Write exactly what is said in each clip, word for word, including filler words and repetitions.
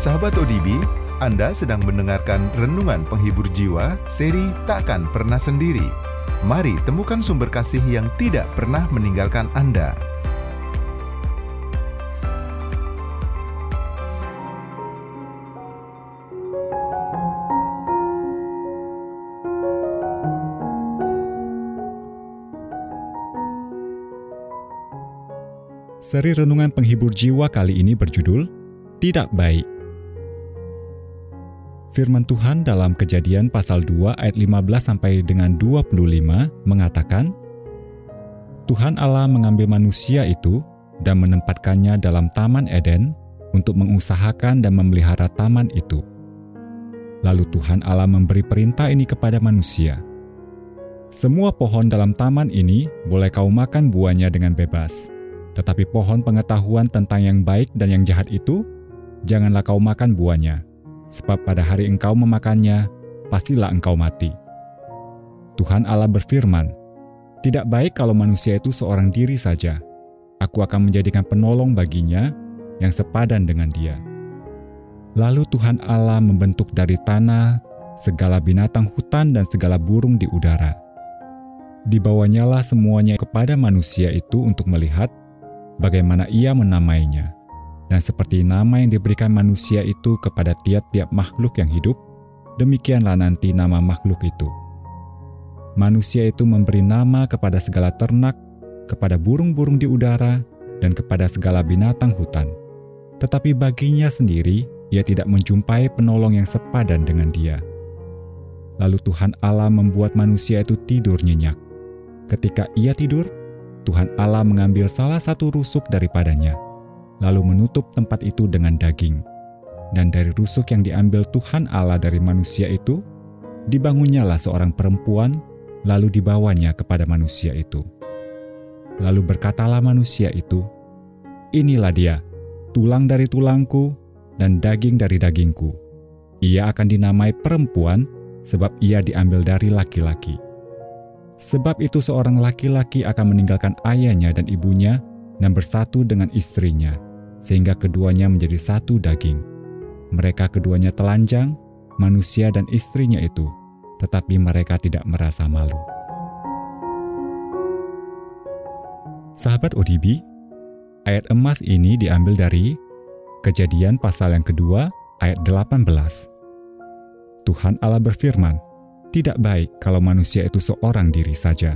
Sahabat O D B, Anda sedang mendengarkan Renungan Penghibur Jiwa, seri Takkan Pernah Sendiri. Mari temukan sumber kasih yang tidak pernah meninggalkan Anda. Seri Renungan Penghibur Jiwa kali ini berjudul Tidak Baik. Firman Tuhan dalam Kejadian pasal dua ayat lima belas sampai dengan dua puluh lima mengatakan, Tuhan Allah mengambil manusia itu dan menempatkannya dalam Taman Eden untuk mengusahakan dan memelihara taman itu. Lalu Tuhan Allah memberi perintah ini kepada manusia. Semua pohon dalam taman ini boleh kau makan buahnya dengan bebas. Tetapi pohon pengetahuan tentang yang baik dan yang jahat itu, janganlah kau makan buahnya. Sebab pada hari engkau memakannya, pastilah engkau mati. Tuhan Allah berfirman, tidak baik kalau manusia itu seorang diri saja. Aku akan menjadikan penolong baginya yang sepadan dengan dia. Lalu Tuhan Allah membentuk dari tanah segala binatang hutan dan segala burung di udara. Dibawanyalah semuanya kepada manusia itu untuk melihat bagaimana ia menamainya. Dan seperti nama yang diberikan manusia itu kepada tiap-tiap makhluk yang hidup, demikianlah nanti nama makhluk itu. Manusia itu memberi nama kepada segala ternak, kepada burung-burung di udara, dan kepada segala binatang hutan. Tetapi baginya sendiri, ia tidak menjumpai penolong yang sepadan dengan dia. Lalu Tuhan Allah membuat manusia itu tidur nyenyak. Ketika ia tidur, Tuhan Allah mengambil salah satu rusuk daripadanya, lalu menutup tempat itu dengan daging. Dan dari rusuk yang diambil Tuhan Allah dari manusia itu, dibangunnyalah seorang perempuan, lalu dibawanya kepada manusia itu. Lalu berkatalah manusia itu, inilah dia, tulang dari tulangku dan daging dari dagingku. Ia akan dinamai perempuan, sebab ia diambil dari laki-laki. Sebab itu seorang laki-laki akan meninggalkan ayahnya dan ibunya dan bersatu dengan istrinya, sehingga keduanya menjadi satu daging. Mereka keduanya telanjang, manusia dan istrinya itu, tetapi mereka tidak merasa malu. Sahabat O D B, ayat emas ini diambil dari Kejadian pasal yang kedua ayat delapan belas. Tuhan Allah berfirman, tidak baik kalau manusia itu seorang diri saja.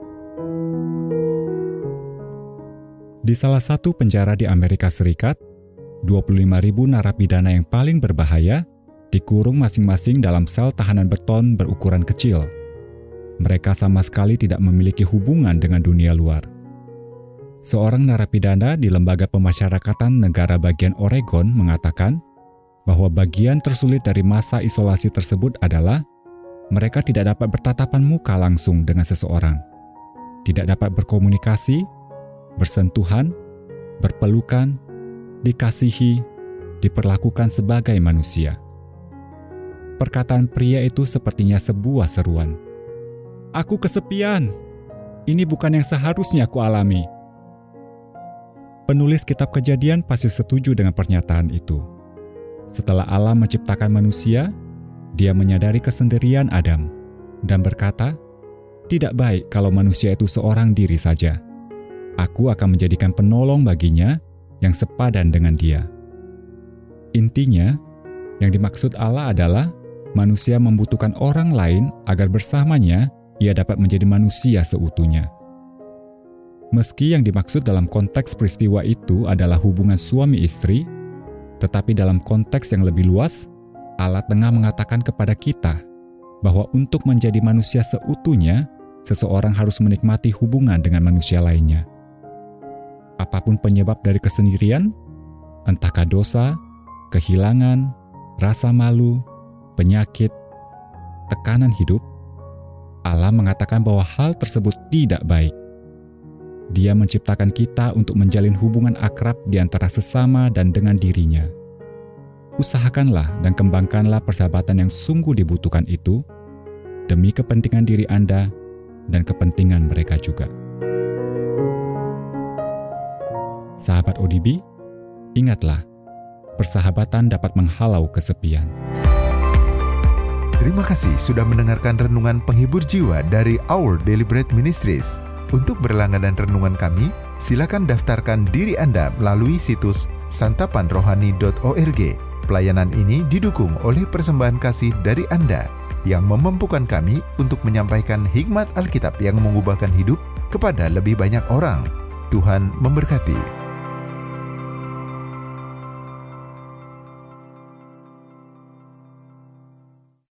Di salah satu penjara di Amerika Serikat, dua puluh lima ribu narapidana yang paling berbahaya dikurung masing-masing dalam sel tahanan beton berukuran kecil. Mereka sama sekali tidak memiliki hubungan dengan dunia luar. Seorang narapidana di Lembaga Pemasyarakatan Negara Bagian Oregon mengatakan bahwa bagian tersulit dari masa isolasi tersebut adalah mereka tidak dapat bertatapan muka langsung dengan seseorang, tidak dapat berkomunikasi, bersentuhan, berpelukan, dikasihi, diperlakukan sebagai manusia. Perkataan pria itu sepertinya sebuah seruan. Aku kesepian. Ini bukan yang seharusnya aku alami. Penulis kitab Kejadian pasti setuju dengan pernyataan itu. Setelah Allah menciptakan manusia, Dia menyadari kesendirian Adam dan berkata, tidak baik kalau manusia itu seorang diri saja. Aku akan menjadikan penolong baginya yang sepadan dengan dia. Intinya, yang dimaksud Allah adalah manusia membutuhkan orang lain agar bersamanya ia dapat menjadi manusia seutuhnya. Meski yang dimaksud dalam konteks peristiwa itu adalah hubungan suami istri, tetapi dalam konteks yang lebih luas, Allah tengah mengatakan kepada kita bahwa untuk menjadi manusia seutuhnya, seseorang harus menikmati hubungan dengan manusia lainnya. Apapun penyebab dari kesendirian, entahkah dosa, kehilangan, rasa malu, penyakit, tekanan hidup, Allah mengatakan bahwa hal tersebut tidak baik. Dia menciptakan kita untuk menjalin hubungan akrab di antara sesama dan dengan dirinya. Usahakanlah dan kembangkanlah persahabatan yang sungguh dibutuhkan itu demi kepentingan diri Anda dan kepentingan mereka juga. Sahabat O D B, ingatlah persahabatan dapat menghalau kesepian. Terima kasih sudah mendengarkan renungan penghibur jiwa dari Our Daily Bread Ministries. Untuk berlangganan renungan kami, silakan daftarkan diri Anda melalui situs santapan rohani dot org. Pelayanan ini didukung oleh persembahan kasih dari Anda yang memampukan kami untuk menyampaikan hikmat Alkitab yang mengubahkan hidup kepada lebih banyak orang. Tuhan memberkati.